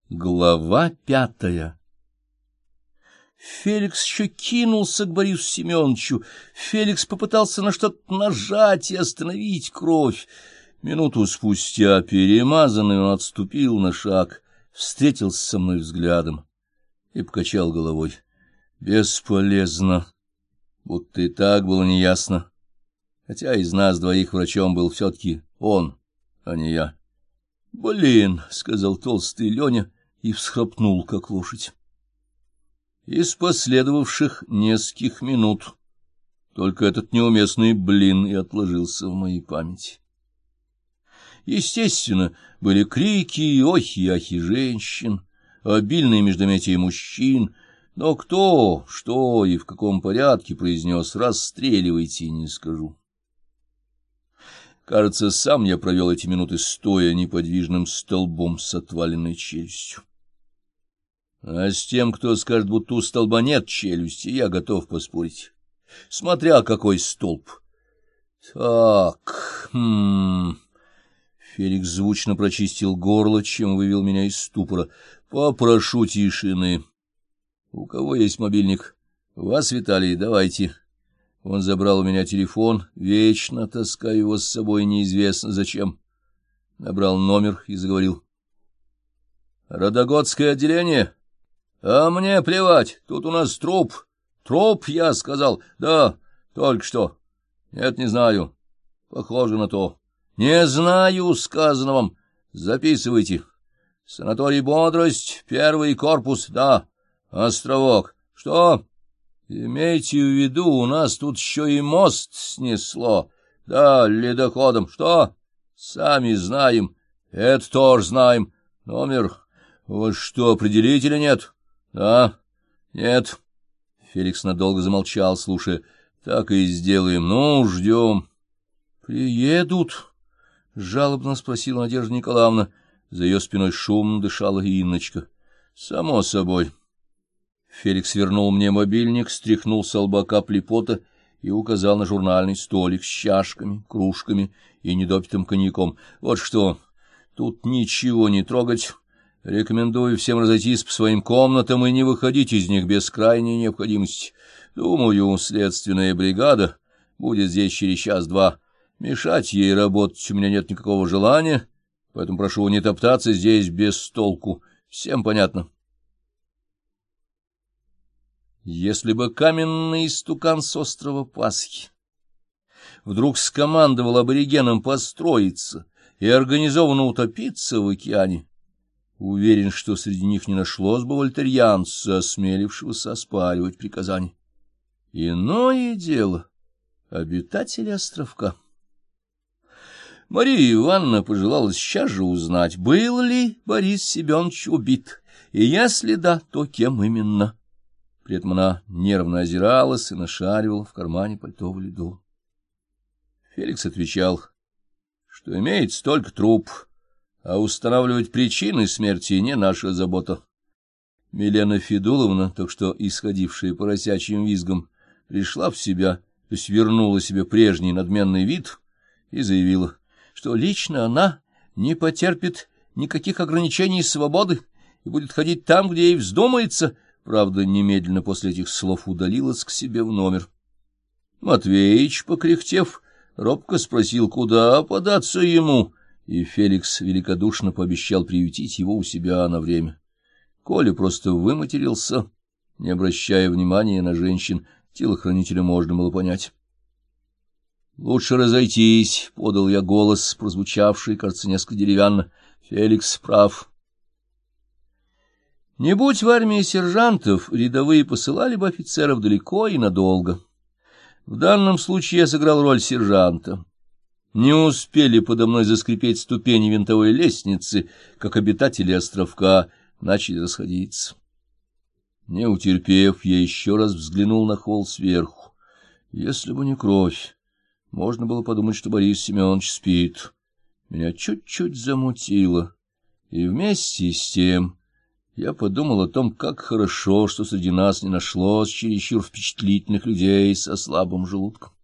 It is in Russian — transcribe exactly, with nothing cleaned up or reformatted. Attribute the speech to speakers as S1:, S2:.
S1: Глава пятая. Феликс еще кинулся к Борису Семеновичу. Феликс попытался на что-то нажать и остановить кровь. Минуту спустя, перемазанный, он отступил на шаг, встретился со мной взглядом и покачал головой. Бесполезно. Будто и так было неясно. Хотя из нас двоих врачом был все-таки он, а не я. — Блин, — сказал толстый Леня и всхрапнул, как лошадь. Из последовавших нескольких минут только этот неуместный блин и отложился в моей памяти. Естественно, были крики, охи и ахи женщин, обильные междометия мужчин, но кто, что и в каком порядке произнес «расстреливайте», не скажу. Кажется, сам я провел эти минуты стоя неподвижным столбом с отваленной челюстью. А с тем, кто скажет, будто у столба нет челюсти, я готов поспорить. Смотря какой столб. Так, хм... Феликс звучно прочистил горло, чем вывел меня из ступора. Попрошу тишины. У кого есть мобильник? Вас, Виталий, давайте. Он забрал у меня телефон, вечно таскаю его с собой неизвестно зачем. Набрал номер и заговорил. Родогодское отделение? А мне плевать, тут у нас труп. Труп, я сказал. Да, только что. Нет, не знаю. Похоже на то. Не знаю, сказано вам. Записывайте. Санаторий «Бодрость», первый корпус, да. Островок. Что? Имейте в виду, у нас тут еще и мост снесло. Да, ледоходом. Что? Сами знаем. Это тоже знаем. Номер. Вот что, определителя нет? Да. Нет. Феликс надолго замолчал, слушая. Так и сделаем. Ну, ждем. Приедут? Жалобно спросила Надежда Николаевна. За ее спиной шумно дышала Инночка. Само собой. Феликс вернул мне мобильник, стряхнул с лба капли пота и указал на журнальный столик с чашками, кружками и недопитым коньяком. Вот что, тут ничего не трогать. Рекомендую всем разойтись по своим комнатам и не выходить из них без крайней необходимости. Думаю, следственная бригада будет здесь через час-два. Мешать ей работать у меня нет никакого желания, поэтому прошу не топтаться здесь без толку. Всем понятно? Если бы каменный истукан с острова Пасхи вдруг скомандовал аборигенам построиться и организованно утопиться в океане, уверен, что среди них не нашлось бы вольтерьянца, осмелившегося оспаривать приказания. Иное дело — обитатели островка. Мария Ивановна пожелала сейчас же узнать, был ли Борис Семенович убит, и если да, то кем именно. При этом она нервно озиралась и нашаривала в кармане пальто в льду. Феликс отвечал, что имеется только труп, а устанавливать причины смерти не наша забота. Милена Федуловна, только что исходившая поросячьим визгом, пришла в себя, то есть вернула себе прежний надменный вид и заявила, что лично она не потерпит никаких ограничений свободы и будет ходить там, где ей вздумается. Правда, немедленно после этих слов удалилась к себе в номер. Матвеич, покряхтев, робко спросил, куда податься ему, и Феликс великодушно пообещал приютить его у себя на время. Коля просто выматерился, не обращая внимания на женщин, телохранителя можно было понять. — Лучше разойтись, — подал я голос, прозвучавший, кажется, несколько деревянно. Феликс прав. Не будь в армии сержантов, рядовые посылали бы офицеров далеко и надолго. В данном случае я сыграл роль сержанта. Не успели подо мной заскрипеть ступени винтовой лестницы, как обитатели островка начали расходиться. Не утерпев, я еще раз взглянул на холл сверху. Если бы не кровь, можно было подумать, что Борис Семенович спит. Меня чуть-чуть замутило, и вместе с тем я подумал о том, как хорошо, что среди нас не нашлось чересчур впечатлительных людей со слабым желудком.